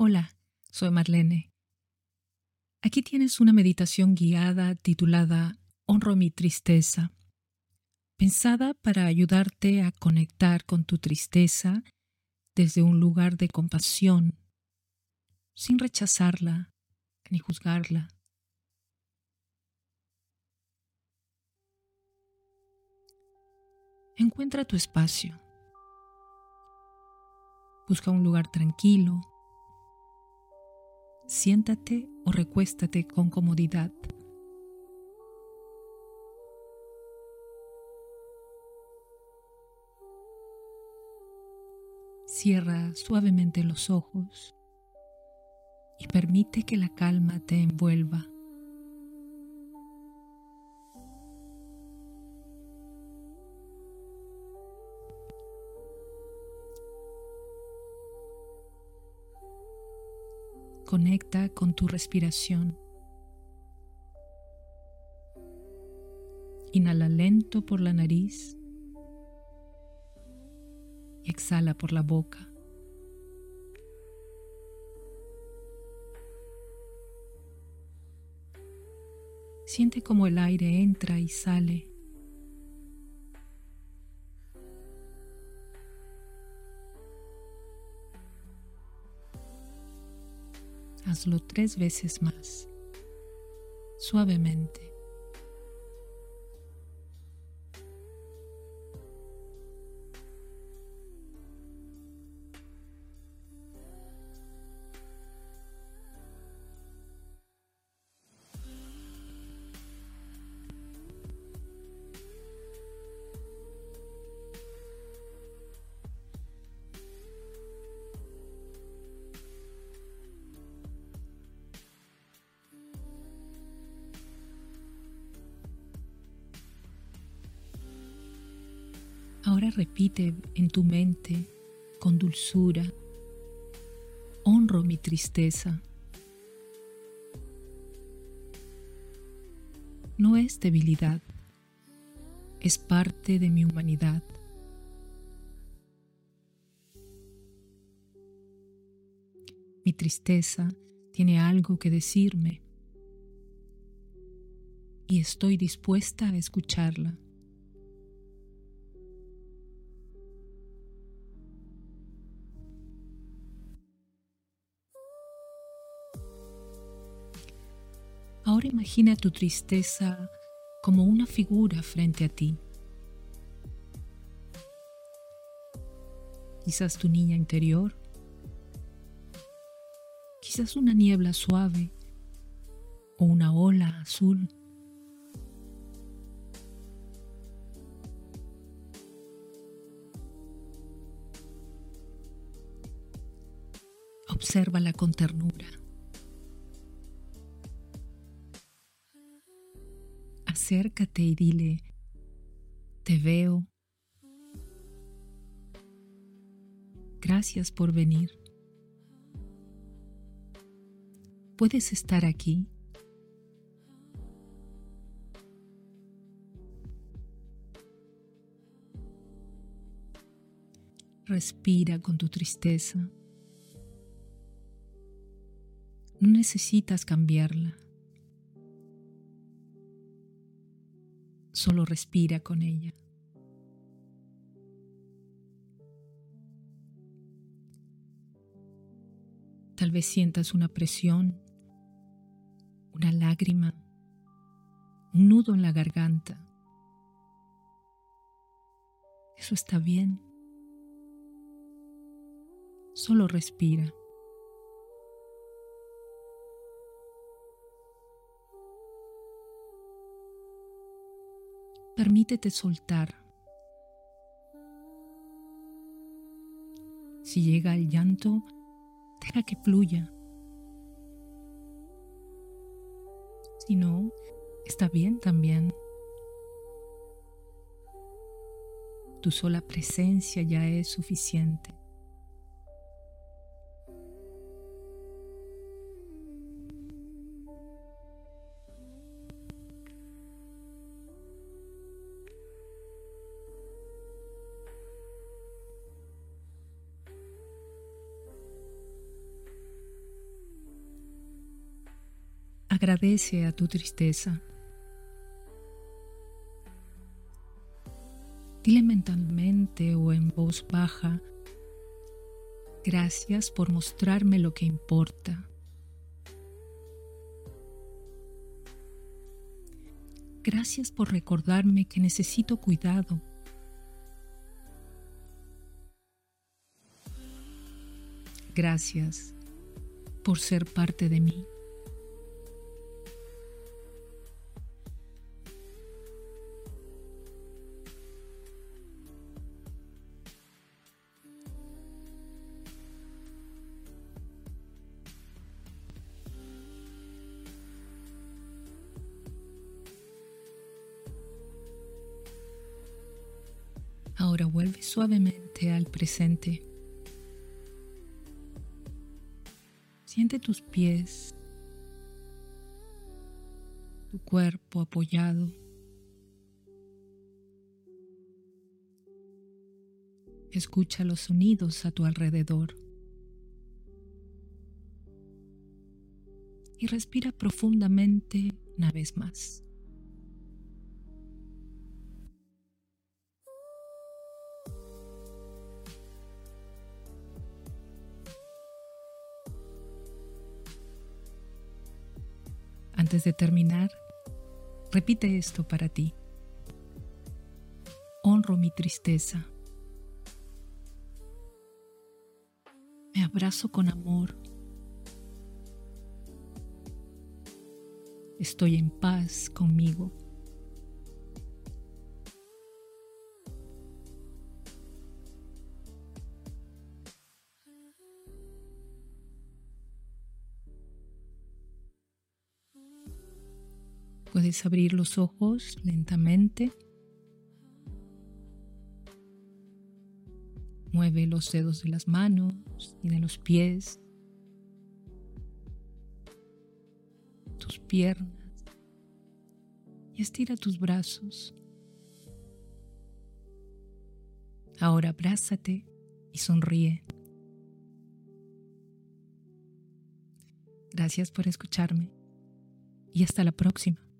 Hola, soy Marlene. Aquí tienes una meditación guiada titulada Honro mi tristeza, pensada para ayudarte a conectar con tu tristeza desde un lugar de compasión, sin rechazarla ni juzgarla. Encuentra tu espacio. Busca un lugar tranquilo. Siéntate o recuéstate con comodidad. Cierra suavemente los ojos y permite que la calma te envuelva. Conecta con tu respiración. Inhala lento por la nariz y exhala por la boca. Siente cómo el aire entra y sale. Hazlo 3 veces más, suavemente. Ahora repite en tu mente con dulzura: honro mi tristeza. No es debilidad, es parte de mi humanidad. Mi tristeza tiene algo que decirme y estoy dispuesta a escucharla. Ahora imagina tu tristeza como una figura frente a ti. Quizás tu niña interior, quizás una niebla suave o una ola azul. Obsérvala con ternura. Acércate y dile: te veo. Gracias por venir. ¿Puedes estar aquí? Respira con tu tristeza. No necesitas cambiarla. Solo respira con ella. Tal vez sientas una presión, una lágrima, un nudo en la garganta. Eso está bien. Solo respira. Permítete soltar. Si llega el llanto, deja que fluya. Si no, está bien también. Tu sola presencia ya es suficiente. Agradece a tu tristeza. Dile mentalmente o en voz baja: gracias por mostrarme lo que importa. Gracias por recordarme que necesito cuidado. Gracias por ser parte de mí. Ahora vuelve suavemente al presente. Siente tus pies, tu cuerpo apoyado. Escucha los sonidos a tu alrededor. Y respira profundamente una vez más. Antes de terminar, repite esto para ti. Honro mi tristeza. Me abrazo con amor. Estoy en paz conmigo. Puedes abrir los ojos lentamente. Mueve los dedos de las manos y de los pies, tus piernas, y estira tus brazos. Ahora abrázate y sonríe. Gracias por escucharme y hasta la próxima.